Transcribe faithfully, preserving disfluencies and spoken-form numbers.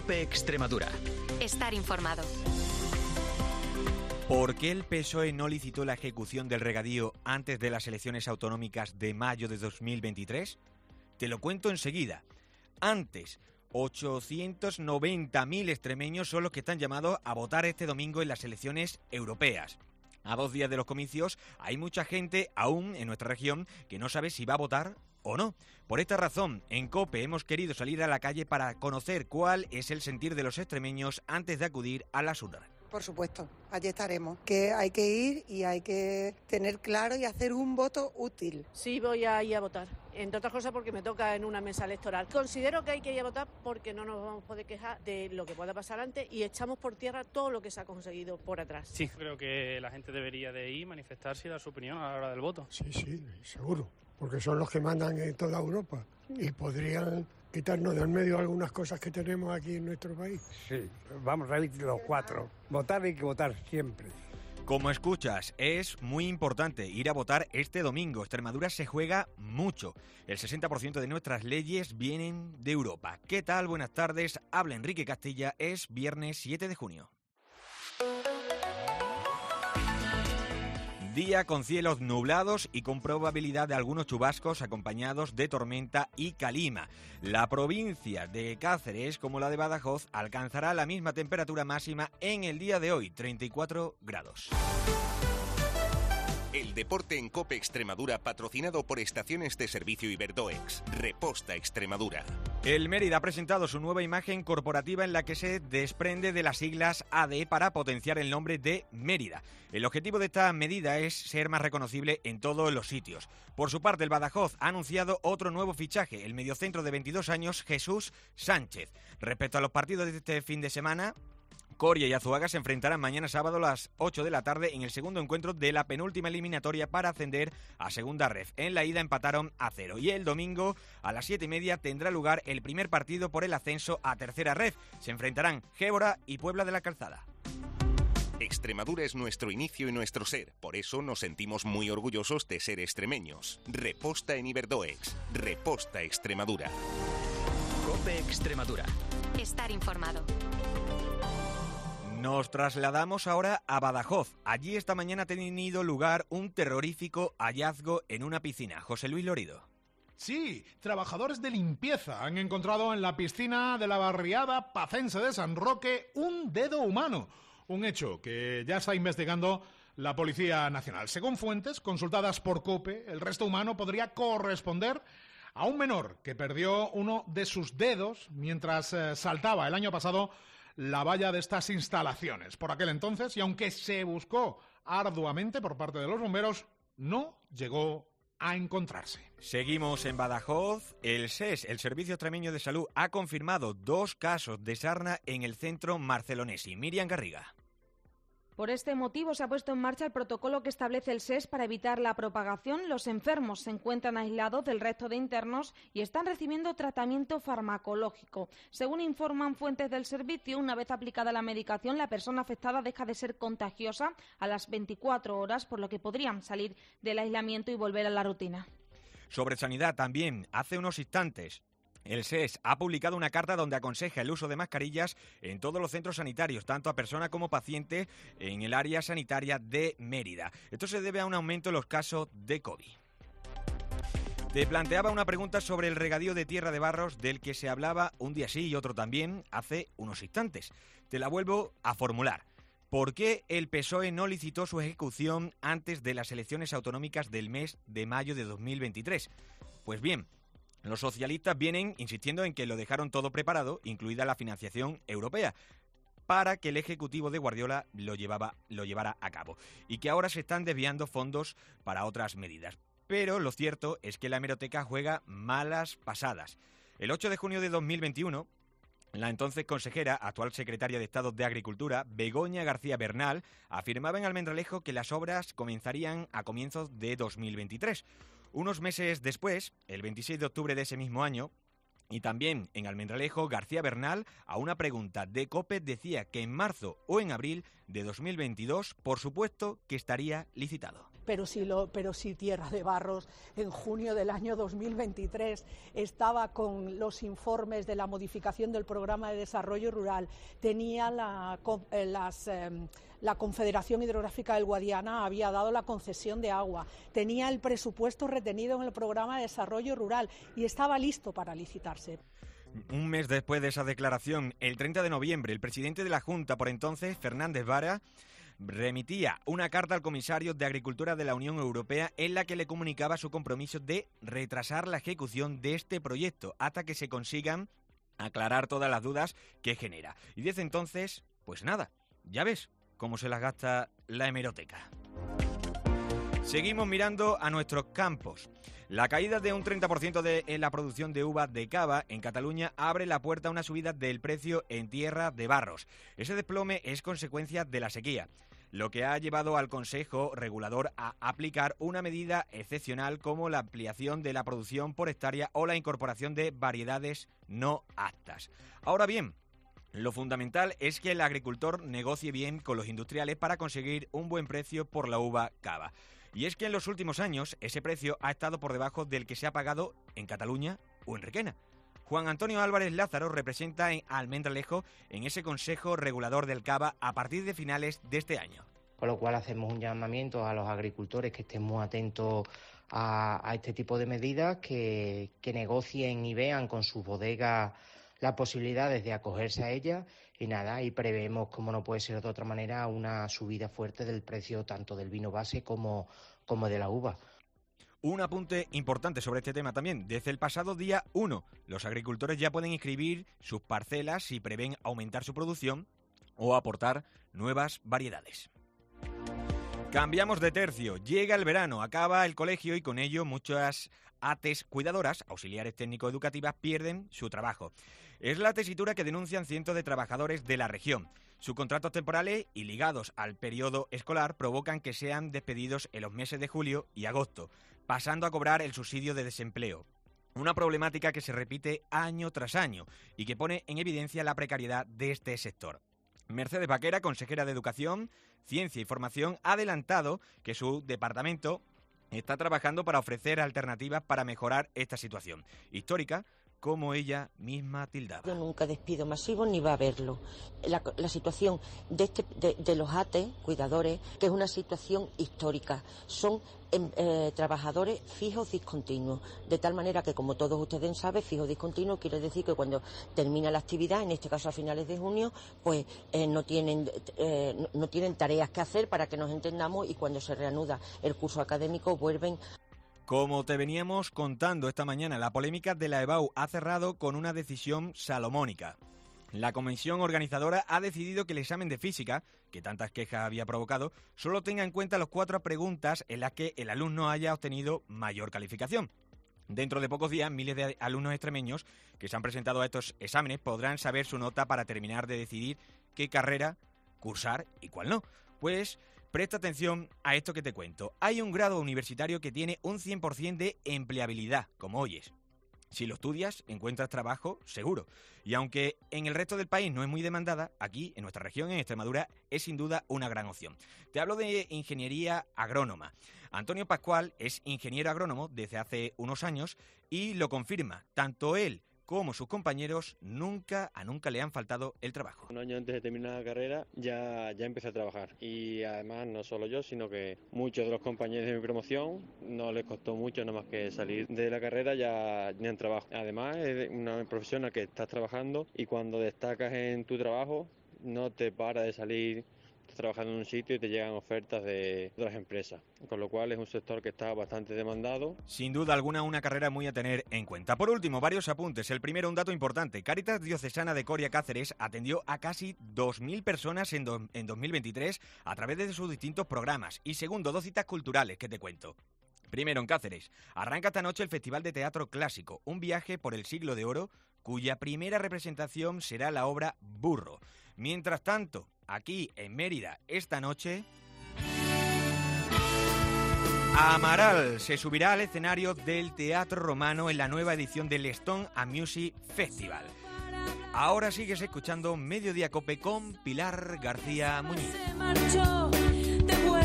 COPE Extremadura. Estar informado. ¿Por qué el P S O E no licitó la ejecución del regadío antes de las elecciones autonómicas de mayo de dos mil veintitrés? Te lo cuento enseguida. Antes, ochocientos noventa mil extremeños son los que están llamados a votar este domingo en las elecciones europeas. A dos días de los comicios hay mucha gente aún en nuestra región que no sabe si va a votar o no. Por esta razón, en COPE hemos querido salir a la calle para conocer cuál es el sentir de los extremeños antes de acudir a las urnas. Por supuesto, allí estaremos, que hay que ir y hay que tener claro y hacer un voto útil. Sí, voy a ir a votar, entre otras cosas porque me toca en una mesa electoral. Considero que hay que ir a votar porque no nos vamos a poder quejar de lo que pueda pasar antes y echamos por tierra todo lo que se ha conseguido por atrás. Sí, creo que la gente debería de ir, manifestarse y dar su opinión a la hora del voto. Sí, sí, seguro, porque son los que mandan en toda Europa y podrían quitarnos del medio algunas cosas que tenemos aquí en nuestro país. Sí, vamos a ir los cuatro. Votar hay que votar siempre. Como escuchas, es muy importante ir a votar este domingo. Extremadura se juega mucho. El sesenta por ciento de nuestras leyes vienen de Europa. ¿Qué tal? Buenas tardes. Habla Enrique Castilla. Es viernes siete de junio. Día con cielos nublados y con probabilidad de algunos chubascos acompañados de tormenta y calima. La provincia de Cáceres, como la de Badajoz, alcanzará la misma temperatura máxima en el día de hoy, treinta y cuatro grados. El deporte en COPE Extremadura, patrocinado por Estaciones de Servicio Iberdoex. Reposta Extremadura. El Mérida ha presentado su nueva imagen corporativa en la que se desprende de las siglas A D para potenciar el nombre de Mérida. El objetivo de esta medida es ser más reconocible en todos los sitios. Por su parte, el Badajoz ha anunciado otro nuevo fichaje, el mediocentro de veintidós años, Jesús Sánchez. Respecto a los partidos de este fin de semana, Coria y Azuaga se enfrentarán mañana sábado a las ocho de la tarde en el segundo encuentro de la penúltima eliminatoria para ascender a segunda ref. En la ida empataron a cero y el domingo a las siete y media tendrá lugar el primer partido por el ascenso a tercera ref. Se enfrentarán Gébora y Puebla de la Calzada. Extremadura es nuestro inicio y nuestro ser, por eso nos sentimos muy orgullosos de ser extremeños. Reposta en Iberdoex. Reposta Extremadura. COPE Extremadura. Estar informado. Nos trasladamos ahora a Badajoz. Allí esta mañana ha tenido lugar un terrorífico hallazgo en una piscina. José Luis Lorido. Sí, trabajadores de limpieza han encontrado en la piscina de la barriada pacense de San Roque un dedo humano. Un hecho que ya está investigando la Policía Nacional. Según fuentes consultadas por COPE, el resto humano podría corresponder a un menor que perdió uno de sus dedos mientras eh, saltaba el año pasado la valla de estas instalaciones. Por aquel entonces, y aunque se buscó arduamente por parte de los bomberos, no llegó a encontrarse. Seguimos en Badajoz. El S E S, el Servicio Extremeño de Salud, ha confirmado dos casos de sarna en el centro Marcelonesi. Miriam Garriga. Por este motivo se ha puesto en marcha el protocolo que establece el S E S para evitar la propagación. Los enfermos se encuentran aislados del resto de internos y están recibiendo tratamiento farmacológico. Según informan fuentes del servicio, una vez aplicada la medicación, la persona afectada deja de ser contagiosa a las veinticuatro horas, por lo que podrían salir del aislamiento y volver a la rutina. Sobre sanidad también, hace unos instantes, el S E S ha publicado una carta donde aconseja el uso de mascarillas en todos los centros sanitarios, tanto a persona como paciente, en el área sanitaria de Mérida. Esto se debe a un aumento en los casos de COVID. Te planteaba una pregunta sobre el regadío de Tierra de Barros, del que se hablaba un día sí y otro también hace unos instantes. Te la vuelvo a formular. ¿Por qué el P S O E no licitó su ejecución antes de las elecciones autonómicas del mes de mayo de dos mil veintitrés? Pues bien, los socialistas vienen insistiendo en que lo dejaron todo preparado, incluida la financiación europea, para que el Ejecutivo de Guardiola lo, llevaba, lo llevara a cabo, y que ahora se están desviando fondos para otras medidas. Pero lo cierto es que la hemeroteca juega malas pasadas. El ocho de junio de dos mil veintiuno, la entonces consejera, actual secretaria de Estado de Agricultura, Begoña García Bernal, afirmaba en Almendralejo que las obras comenzarían a comienzos de dos mil veintitrés. Unos meses después, el veintiséis de octubre de ese mismo año, y también en Almendralejo, García Bernal, a una pregunta de COPE, decía que en marzo o en abril de dos mil veintidós, por supuesto que estaría licitado. pero si, lo, pero si Tierra de Barros en junio del año dos mil veintitrés estaba con los informes de la modificación del Programa de Desarrollo Rural, tenía la, las... Eh, la Confederación Hidrográfica del Guadiana había dado la concesión de agua, tenía el presupuesto retenido en el Programa de Desarrollo Rural y estaba listo para licitarse. Un mes después de esa declaración, el treinta de noviembre, el presidente de la Junta, por entonces, Fernández Vara, remitía una carta al comisario de Agricultura de la Unión Europea en la que le comunicaba su compromiso de retrasar la ejecución de este proyecto hasta que se consigan aclarar todas las dudas que genera. Y desde entonces, pues nada, ya ves cómo se las gasta la hemeroteca. Seguimos mirando a nuestros campos. La caída de un treinta por ciento de en la producción de uvas de cava en Cataluña abre la puerta a una subida del precio en Tierra de Barros. Ese desplome es consecuencia de la sequía, lo que ha llevado al Consejo Regulador a aplicar una medida excepcional como la ampliación de la producción por hectárea o la incorporación de variedades no aptas. Ahora bien, lo fundamental es que el agricultor negocie bien con los industriales para conseguir un buen precio por la uva cava. Y es que en los últimos años ese precio ha estado por debajo del que se ha pagado en Cataluña o en Requena. Juan Antonio Álvarez Lázaro representa en Almendralejo en ese Consejo Regulador del Cava a partir de finales de este año. Con lo cual hacemos un llamamiento a los agricultores que estén muy atentos a, a este tipo de medidas, que, que negocien y vean con sus bodegas las posibilidades de acogerse a ellas y nada, y prevemos, como no puede ser de otra manera, una subida fuerte del precio tanto del vino base como, como de la uva. Un apunte importante sobre este tema también. Desde el pasado día uno, los agricultores ya pueden inscribir sus parcelas si prevén aumentar su producción o aportar nuevas variedades. Cambiamos de tercio. Llega el verano, acaba el colegio y con ello muchas A T Es cuidadoras, auxiliares técnico-educativas, pierden su trabajo. Es la tesitura que denuncian cientos de trabajadores de la región. Sus contratos temporales y ligados al periodo escolar provocan que sean despedidos en los meses de julio y agosto, pasando a cobrar el subsidio de desempleo. Una problemática que se repite año tras año y que pone en evidencia la precariedad de este sector. Mercedes Vaquera, consejera de Educación, Ciencia y Formación, ha adelantado que su departamento está trabajando para ofrecer alternativas para mejorar esta situación histórica, como ella misma tildaba. Yo nunca despido masivo ni va a haberlo. La, la situación de, este, de, de los A T E, cuidadores, que es una situación histórica, son eh, trabajadores fijos discontinuos, de tal manera que, como todos ustedes saben, fijo discontinuo quiere decir que cuando termina la actividad, en este caso a finales de junio, pues eh, no tienen eh, no, no tienen tareas que hacer, para que nos entendamos, y cuando se reanuda el curso académico vuelven. Como te veníamos contando esta mañana, la polémica de la E B A U ha cerrado con una decisión salomónica. La comisión organizadora ha decidido que el examen de física, que tantas quejas había provocado, solo tenga en cuenta las cuatro preguntas en las que el alumno haya obtenido mayor calificación. Dentro de pocos días, miles de alumnos extremeños que se han presentado a estos exámenes podrán saber su nota para terminar de decidir qué carrera cursar y cuál no. Pues presta atención a esto que te cuento. Hay un grado universitario que tiene un cien por ciento de empleabilidad, como oyes. Si lo estudias, encuentras trabajo seguro. Y aunque en el resto del país no es muy demandada, aquí, en nuestra región, en Extremadura, es sin duda una gran opción. Te hablo de ingeniería agrónoma. Antonio Pascual es ingeniero agrónomo desde hace unos años y lo confirma. Tanto él como sus compañeros nunca a nunca le han faltado el trabajo. Un año antes de terminar la carrera ya, ya empecé a trabajar, y además no solo yo, sino que muchos de los compañeros de mi promoción no les costó mucho nada más que salir de la carrera, ya tenían trabajo. Además es una profesión en la que estás trabajando y cuando destacas en tu trabajo no te para de salir. Estás trabajando en un sitio y te llegan ofertas de otras empresas, con lo cual es un sector que está bastante demandado. Sin duda alguna, una carrera muy a tener en cuenta. Por último, varios apuntes. El primero, un dato importante. Cáritas Diocesana de Coria Cáceres atendió a casi dos mil personas en, do, en dos mil veintitrés a través de sus distintos programas. Y segundo, dos citas culturales que te cuento. Primero, en Cáceres, arranca esta noche el Festival de Teatro Clásico, un viaje por el siglo de oro, cuya primera representación será la obra Burro. Mientras tanto, aquí en Mérida, esta noche, Amaral se subirá al escenario del Teatro Romano en la nueva edición del Stone and Music Festival. Ahora sigues escuchando Mediodía Cope con Pilar García Muñiz.